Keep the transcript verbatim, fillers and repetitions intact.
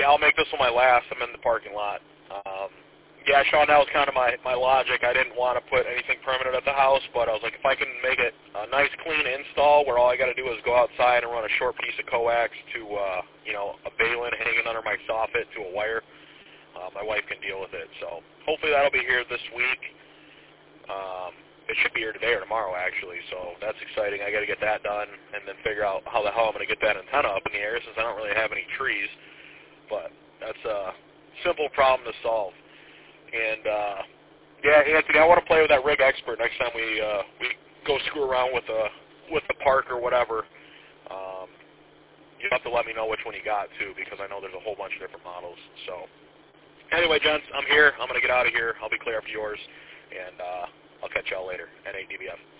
I'll make this one my last. I'm in the parking lot. Um, yeah, Sean, that was kind of my, my logic. I didn't want to put anything permanent at the house, but I was like, if I can make it a nice, clean install where all I got to do is go outside and run a short piece of coax to, uh, you know, a baling hanging under my soffit to a wire, uh, my wife can deal with it. So hopefully that'll be here this week. Um, it should be here today or tomorrow, actually, so that's exciting. I got to get that done and then figure out how the hell I'm going to get that antenna up in the air since I don't really have any trees. But that's a simple problem to solve. And, uh, yeah, Anthony, I want to play with that Rig Expert next time we uh, we go screw around with the, with the park or whatever. Um, you have to let me know which one you got, too, because I know there's a whole bunch of different models. So, anyway, gents, I'm here. I'm going to get out of here. I'll be clear up to yours. And uh, I'll catch y'all later. N A D B F.